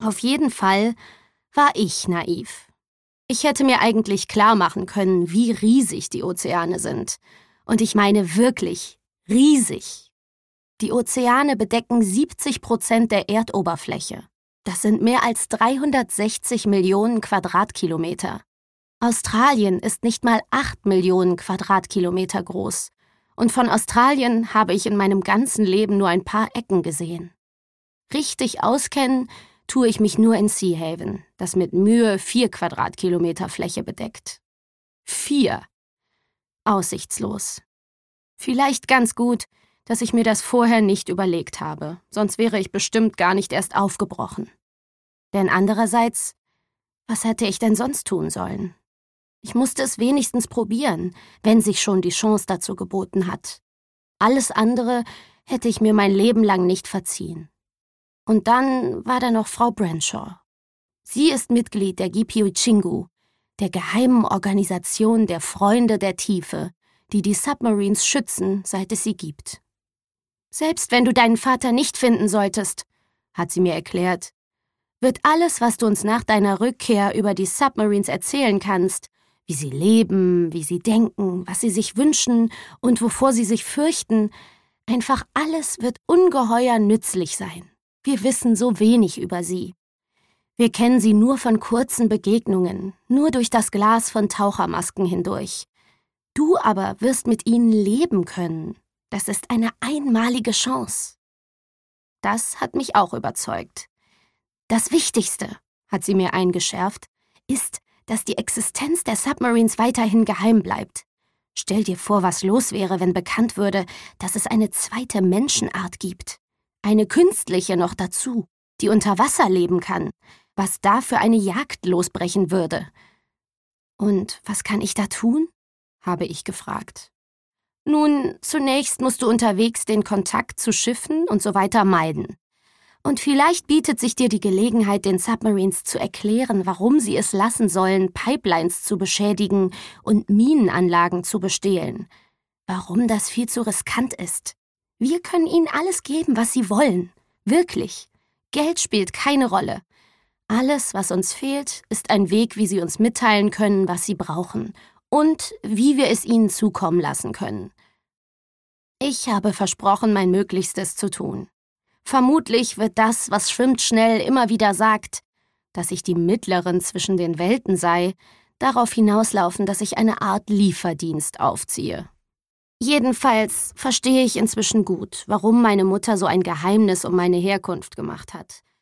Auf jeden Fall war ich naiv. Ich hätte mir eigentlich klar machen können, wie riesig die Ozeane sind. Und ich meine wirklich riesig. Die Ozeane bedecken 70% der Erdoberfläche. Das sind mehr als 360 Millionen Quadratkilometer. Australien ist nicht mal 8 Millionen Quadratkilometer groß. Und von Australien habe ich in meinem ganzen Leben nur ein paar Ecken gesehen. Richtig auskennen tue ich mich nur in Seahaven, das mit Mühe 4 Quadratkilometer Fläche bedeckt. 4. Aussichtslos. Vielleicht ganz gut, dass ich mir das vorher nicht überlegt habe, sonst wäre ich bestimmt gar nicht erst aufgebrochen. Denn andererseits, was hätte ich denn sonst tun sollen? Ich musste es wenigstens probieren, wenn sich schon die Chance dazu geboten hat. Alles andere hätte ich mir mein Leben lang nicht verziehen. Und dann war da noch Frau Branshaw. Sie ist Mitglied der Gipewichingu, der geheimen Organisation der Freunde der Tiefe, die die Submarines schützen, seit es sie gibt. Selbst wenn du deinen Vater nicht finden solltest, hat sie mir erklärt, wird alles, was du uns nach deiner Rückkehr über die Submarines erzählen kannst, wie sie leben, wie sie denken, was sie sich wünschen und wovor sie sich fürchten, einfach alles wird ungeheuer nützlich sein. Wir wissen so wenig über sie. Wir kennen sie nur von kurzen Begegnungen, nur durch das Glas von Tauchermasken hindurch. Du aber wirst mit ihnen leben können. Das ist eine einmalige Chance. Das hat mich auch überzeugt. Das Wichtigste, hat sie mir eingeschärft, ist, dass die Existenz der Submarines weiterhin geheim bleibt. Stell dir vor, was los wäre, wenn bekannt würde, dass es eine zweite Menschenart gibt. Eine künstliche noch dazu, die unter Wasser leben kann, was da für eine Jagd losbrechen würde. Und was kann ich da tun? Habe ich gefragt. Nun, zunächst musst du unterwegs den Kontakt zu Schiffen und so weiter meiden. Und vielleicht bietet sich dir die Gelegenheit, den Submarines zu erklären, warum sie es lassen sollen, Pipelines zu beschädigen und Minenanlagen zu bestehlen. Warum das viel zu riskant ist. Wir können ihnen alles geben, was sie wollen. Wirklich. Geld spielt keine Rolle. Alles, was uns fehlt, ist ein Weg, wie sie uns mitteilen können, was sie brauchen und wie wir es ihnen zukommen lassen können. Ich habe versprochen, mein Möglichstes zu tun. Vermutlich wird das, was Schwimmt schnell immer wieder sagt, dass ich die Mittlerin zwischen den Welten sei, darauf hinauslaufen, dass ich eine Art Lieferdienst aufziehe. Jedenfalls verstehe ich inzwischen gut, warum meine Mutter so ein Geheimnis um meine Herkunft gemacht hat.